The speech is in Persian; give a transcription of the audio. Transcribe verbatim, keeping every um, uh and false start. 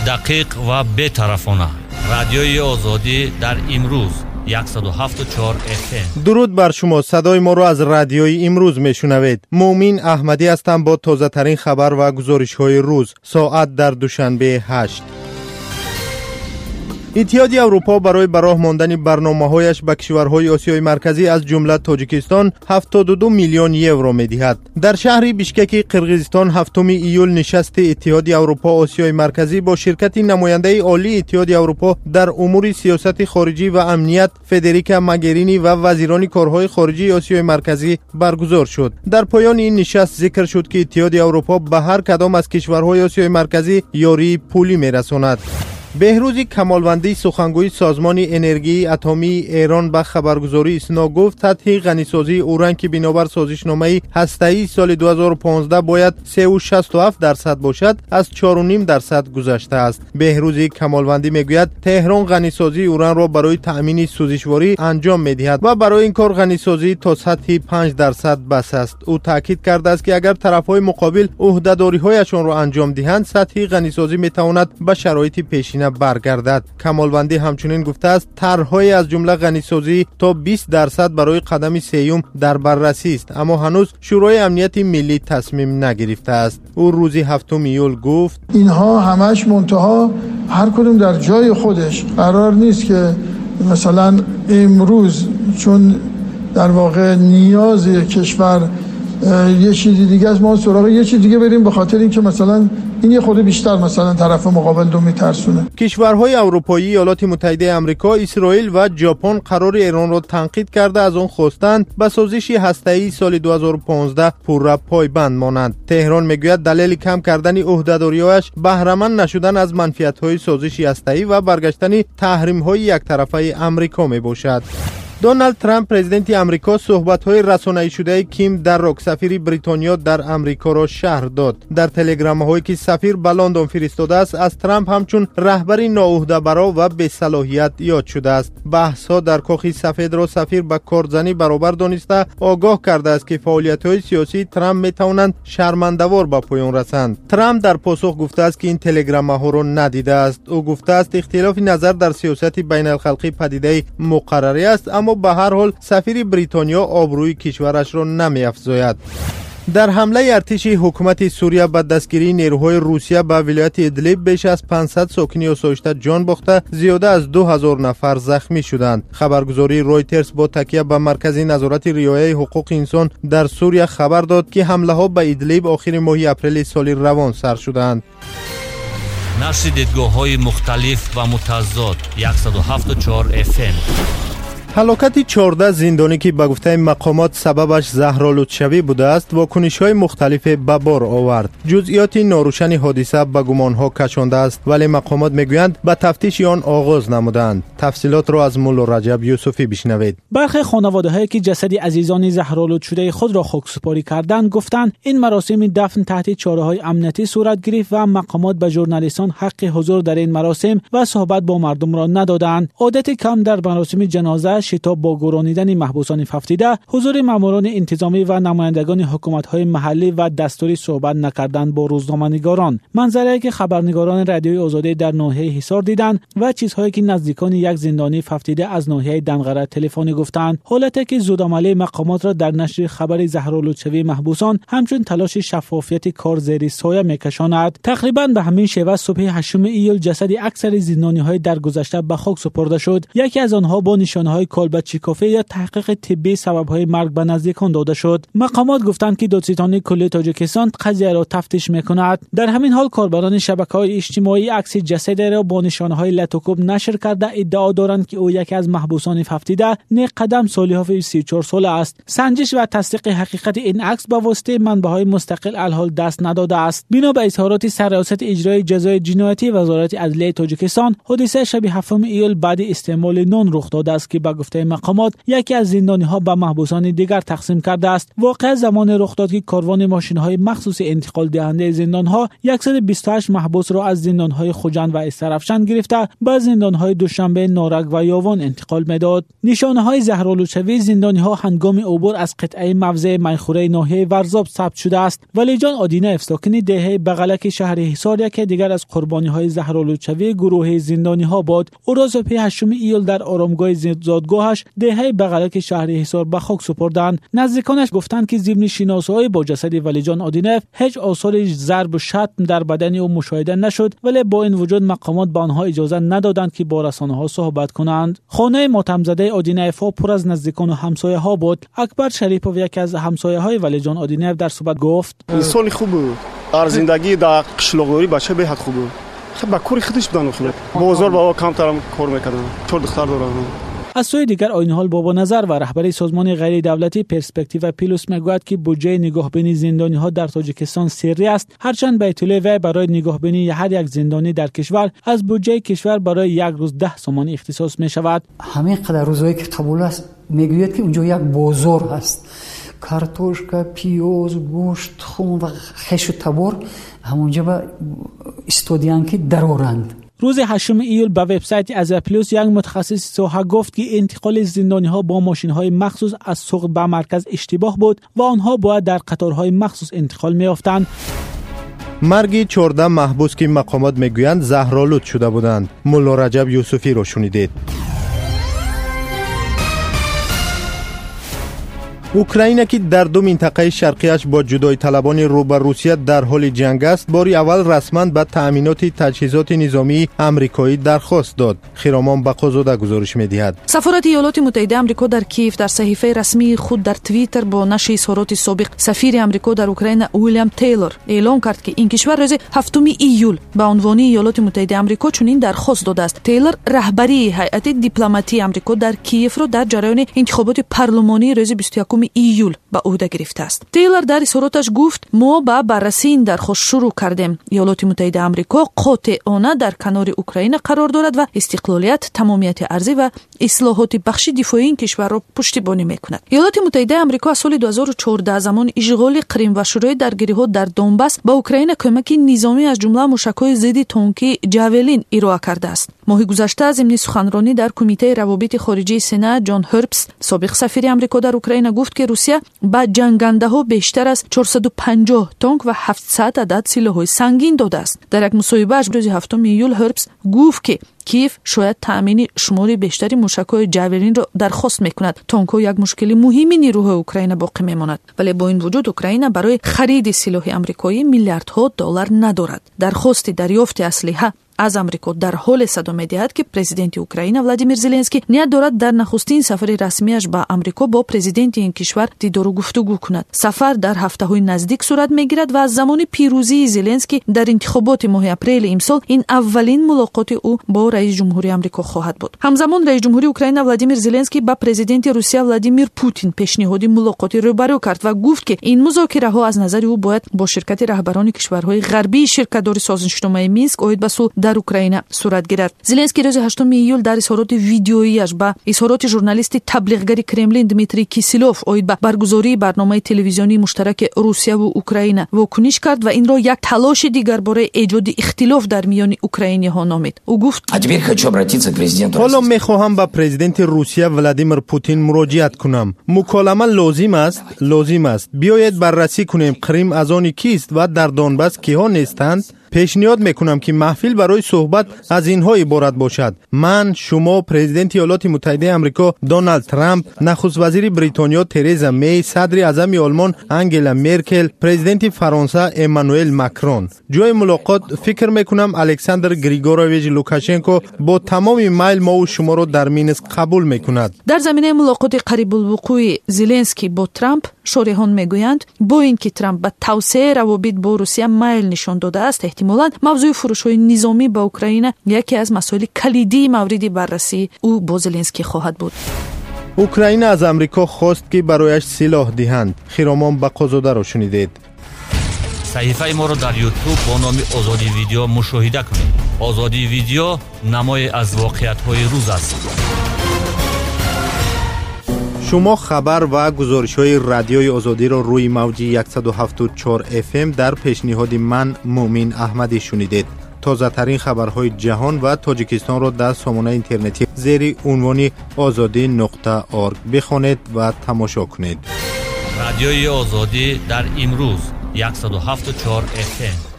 دقیق و بی‌طرفانه. رادیوی آزادی در امروز صد و هفت و چهار اف ام. درود بر شما. صدای ما را از رادیوی امروز میشنوید. مومین احمدی هستم با تازه ترین خبر و گزارش های روز. ساعت در دوشنبه هشت. اتحادیه اروپا برای براه ماندن برنامه‌هایش به کشورهای آسیای مرکزی از جمله تاجیکستان هفتاد و دو میلیون یورو می‌دهد. در شهر بیشکک قرقیزستان هفتم ایول نشست اتحادیه اروپا آسیای مرکزی با شرکت نماینده عالی اتحادیه اروپا در امور سیاست خارجی و امنیت فدریکا مگرینی و وزیران کارهای خارجی آسیای مرکزی برگزار شد. در پایان این نشست ذکر شد که اتحادیه اروپا به هر کدام از کشورهای آسیای مرکزی یاری پولی می‌رساند. بهروز کمالوندی سخنگوی سازمان انرژی اتمی ایران به خبرگزاری اسنا گفت سطح غنیسازی اوران که بنابر سازشنامه هسته‌ای سال دو هزار و پانزده باید سه و شصت و هفت درصد باشد از چهار و نیم درصد گذشته است. بهروز کمالوندی میگوید تهران غنیسازی اوران را برای تأمین سوزشواری انجام میدهد و برای این کار غنیسازی تا سطح پنج درصد بس است. او تاکید کرده است که اگر طرفهای مقابل عهده‌داری‌هایشان را انجام دهند سطح غنیسازی میتواند به شرایط پیشین برگردد. کمالوندی همچنین گفته است طرح‌های از جمله غنیسازی تا بیست درصد برای قدم سیوم در بررسی است، اما هنوز شورای امنیت ملی تصمیم نگرفته است. او روز هفتم ایول گفت اینها همش منتها هر کدوم در جای خودش، قرار نیست که مثلا امروز چون در واقع نیاز کشور یه چیزی دیگه از ما سراغ یه چیز دیگه بریم به خاطر اینکه مثلا این یه خود بیشتر مثلا طرف مقابل دو میترسونه. کشورهای اروپایی، ایالات متحده آمریکا، اسرائیل و ژاپن قرار ایران را تنقید کرده از آن خواستند به سازش هسته‌ای سال دو هزار و پانزده پورا پایبند مانند. تهران میگوید دلیل کم کردن عهده‌داری‌هایش بهره مند نشدن از منفعت‌های سازش هسته‌ای و برگشتن تحریم‌های یک طرفه آمریکا میباشد. دونالد ترامپ پرزیدنت امریکا صحبت‌های رسانه‌ای شده کیم در راک سفیر بریتانیا در امریکا را شرح داد. در تلگرام‌هایی که سفیر به لندن فرستاده است از ترامپ همچون رهبری ناعهده‌برا و بی‌صلاحیت یاد شده است. بحث‌ها در کاخ سفید را سفیر به کارزنی برابر دانسته آگاه کرده است که فعالیت‌های سیاسی ترامپ می‌توانند شرمنده‌وار به پایان رسند. ترامپ در پاسخ گفته است که این تلگرام‌ها را ندیده است. او گفته است اختلاف نظر در سیاست بین‌الخلقی پدیده مقرری است، اما به هر حال سفیر بریتانیا آبروی کشورش را نمی‌افزاید. در حمله ارتش حکومت سوریه به دستگیری نیروهای روسیه به ولایت ادلیب بیش از پانصد ساکن آسایشته جان باخته، زیاده از دو هزار نفر زخمی شدند. خبرگزاری رویترز با تکیه به مرکز نظارت رعایت حقوق انسان در سوریه خبر داد که حمله ها به ادلیب آخر ماه اپریل سال روان سر شدند. نشر دیدگاه‌های مختلف و متضاد صد و هفت و چهار اف ام. هلاکت چهارده زندانی که به گفته مقامات سببش زهرا لطف‌شوی بوده است واکنش‌های مختلف به بار آورد. جزئیات ناروشن حادثه به گمان‌ها کشانده است، ولی مقامات میگویند به تفتیش آن آغاز نمودند. تفصیلات را از مولا رجب یوسفی بشنوید. برخی خانواده‌هایی که جسد عزیزان زهرا لطف‌شوی خود را خاکسپاری کردند گفتند این مراسم دفن تحت چاره‌های امنیتی صورت گرفت و مقامات به ژورنالیستان حق حضور در این مراسم و صحبت با مردم را ندادند. عادت کم در مراسم جنازه شتاب با گرانیدن محبوسان ففتیده، حضور ماموران انتظامی و نمایندگان حکومت‌های محلی و دستوری صحبت نکردن با روزنامه‌نگاران. منظره‌ای که خبرنگاران رادیوی آزادی در ناحیه حصار دیدند و چیزهایی که نزدیکان یک زندانی ففتیده از ناحیه دنقره تلفنی گفتند. حالتی که زودآملی مقامات را در نشر خبر زهرا لطف‌شوی محبوسان همچون تلاش شفافیت کار زیر سایه می‌کشاند. تقریباً به همین شیوه صبح هشتم ایول جسد اکثر زندانی‌های درگذشته به خاک سپرده شد. یکی از آنها با نشانه‌های کالبد کافی یا تحقیق طبی سبب‌های مرگ به نزدیکان داده شد. مقامات گفتند که دادستانی کلی تاجیکستان قضیه را تفتیش می‌کند. در همین حال کاربران شبکه‌های اجتماعی عکس جسد را با نشانه‌های لطوکوب نشر کرده ادعا دارند که او یکی از محبوسان ففتیده نیک قدم صالحافی سی و چهار ساله است. سنجش و تصدیق حقیقت این عکس به واسطه منبع‌های مستقل الحال دست نداده است. بنا به اظهارات سرریاست اجرای جزای جنایتی وزارت عدلیه تاجیکستان، حادثه شب هفتم ایول بعد استعمال نان رخ داده است که به گفته مقامات یکی از زندانی‌ها به محبوسان دیگر تقسیم کرده است. واقعا زمان رخ داد که کاروان ماشین‌های مخصوص انتقال دهنده زندان‌ها صد و بیست و هشت محبوس را از زندان‌های خوجند و استرافشان گرفته به زندان‌های دوشنبه، نارک و یاوان انتقال می‌داد. نشانه‌های زهرآلودشوی زندانی‌ها هنگام عبور از قطعه موضع میخوره ناحیه ورزاب ثبت شده است. ولیجان آدینه ساکن دهه بغلک شهر حصار یکی دیگر از قربانی‌های زهرآلودشوی گروه زندانی‌ها بود. او روز هشتم ایول در آرامگاه زادگاهش دهه بغلک شهر حصار به خاک سپردند. نزدیکانش گفتند که ضمن شناسایی با جسد ولیجان آدینه هیچ آثار ضرب و شتم در بدن او مشاهده نشد، ولی با این وجود مقامات به آنها اجازه ندادند که با رسانه‌ها صحبت کنند. خانه ماتم‌زده آدینه‌ف پر از نزدیکان و همسایه‌ها بود. اکبر شریپوف یکی از همسایه‌های ولیجان آدینه در صحبت گفت: انسان خوب بود. در زندگی در قشلاقوری بچه به حد خوب بود. خب با کاری خودش بودن خود. بازار بابا کمتر کار می‌کردن. چهار دختر دارن. از سوی دیگر آینحال بابا نظر و رهبر سازمان غیر دولتی پرسپکتیو پلوس میگوید که بودجه نگهبانی زندانی ها در تاجیکستان سری است، هرچند به اطلاع وی برای نگهبانی هر یک زندانی در کشور از بودجه کشور برای یک روز ده سومان اختصاص می شود. همین قدر روزایی که قبول است میگوید که اونجا یک بازار است، کارتوشکا، پیاز، گوشت، خون و خش و تبر همونجا به استودیان که درآورند. روز هشتم ایول به وبسایت از پلوس یک متخصص ساحه گفت که انتقال زندانی‌ها با ماشین‌های مخصوص از سوق به مرکز اشتباه بود و آنها باید در قطارهای مخصوص انتقال می‌یافتند. مرگ چهارده محبوس که مقامات میگویند زهرآلود شده بودند. ملا رجب یوسفی را شنیدید. اوکراین که در دو منطقه شرقیش با جدای طلبان رو به روسیه در حال جنگ است، باری اول رسما به تأمینات تجهیزات نظامی آمریکایی درخواست داد. خیرامان بقازاده گزارش می‌دهد. سفارت ایالات متحده آمریکا در کیف در صحیفه رسمی خود در توییتر با نشر اظهارات سابق سفیر آمریکا در اوکراین ویلیام تیلور اعلام کرد که این کشور روز هفتم ایول به عنوان ایالات متحده آمریکا چنین درخواست داده است. تیلور رهبری هیئت دیپلماتی آمریکا در کیف را در جریان انتخابات پارلمانی روز بیست و یکم ایول به عهده گرفته است. تیلور در اظهاراتش گفت: ما با بررسی این درخواست شروع کردیم. ایالات متحده آمریکا قاطعانه در کنار اوکراین قرار دارد و استقلالیت، تمامیت ارضی و اصلاحات بخش دفاعی این کشور را پشتیبانی میکند. ایالات متحده آمریکا از سال دو هزار و چهارده زمان اشغال کریم و شروع درگیری‌ها در دونباس به اوکراین کمک نظامی از جمله موشک‌های ضد تانکی جاولین ارائه کرده است. ماه گذشته ضمن سخنرانی در کمیته روابط خارجی سنا، جان هربس سابق سفیر آمریکا در اوکراین گفت که روسیه به جنگنده‌ها بیشتر از چهارصد و پنجاه تانک و هفتصد عدد سلاح‌های سنگین داده است. در یک مصاحبه روز هفتم ایول هربس گفت که کیف شاید تأمین شمار بیشتری موشک‌های جاولین را درخواست می‌کند. تانک‌ها یک مشکل مهمی نیروهای اوکراین باقی می‌ماند، ولی با این وجود اوکراین برای خرید سلاح آمریکایی میلیاردها دلار ندارد. درخواست دریافت اسلحه از آمریکا در حال صدا می‌دهد که پرزیدنت اوکراین ولادیمیر زلنسکی نیت دارد در نخستین سفر رسمیش به آمریکا با پرزیدنت این کشور دیدار و گفتگو کند. سفر در هفته‌های نزدیک صورت می‌گیرد و از زمان پیروزی زلنسکی در انتخابات ماه اپریل امسال این اولین ملاقات او با رئیس جمهوری آمریکا خواهد بود. همزمان رئیس جمهوری اوکراین ولادیمیر زلنسکی با پرزیدنت روسیه ولادیمیر پوتین پیشنهاد ملاقاتی روبرو کرد و گفت که این مذاکره‌ها از نظر او باید با شرکت رهبران کشورهای غربی شرکت‌دار سازشنامه مینسک اوید به صلح در اوکراین صورت گرفت. زلنسکی روز هشتم ایول در اظهارات ویدیویی‌اش با اظهارات ژورنالیست تبلیغگر کرملین دمیتری کیسیلوف اوید به برگزاری برنامه تلویزیونی مشترک روسیه و اوکراین واکنش کرد و این را یک تلاش دیگر برای ایجاد اختلاف در میان اوکراینی‌ها نامید. او گفت: حالا می‌خواهم به پرزیدنت روسیه ولادیمیر پوتین مراجعت کنم. مکالمه لازم است، لازم است. بیایید بررسی کنیم کریم از آن کیست و در دونباس کیها نیستند. پیشنهاد میکنم که محفل برای صحبت از اینها عبارت باشد. من، شما، پرزیدنت ایالات متحده آمریکا دونالد ترامپ، نخست وزیر بریتانیا ترزا می، صدر اعظم آلمان آنگلا مرکل، پرزیدنت فرانسه امانوئل ماکرون. جای ملاقات فکر میکنم الکساندر گریگورویچ لوکاشنکو با تمام میل ما و شما را در مینسک قبول میکند. در زمینه ملاقات قریب الوقوع زلنسکی با ترامپ، شارحان میگویند با اینکه ترامپ به توسعه روابط با روسیه میل نشان داده است، احتمالاً موضوع فروش‌های نظامی با اوکراین یکی از مسائل کلیدی مورد بررسی او با زلنسکی خواهد بود. اوکراین از آمریکا خواست که برایش سلاح دهند. خیرامان بقازاده را شنیدید. صحیفه ما را در یوتیوب با نام آزادی ویدیو مشاهده کنید. آزادی ویدیو نمای از واقعیت‌های روز است. شما خبر و گزارش‌های رادیوی آزادی را روی موج صد و هفت و چهار اف ام در پیشنهاد من مومین احمدی شنیدید. تازه ترین خبرهای جهان و تاجیکستان را در سامانه اینترنتی زیر عنوان آزادی نقطه اورگ بخوانید و تماشا کنید. رادیوی آزادی در امروز صد و هفت و چهار اف ام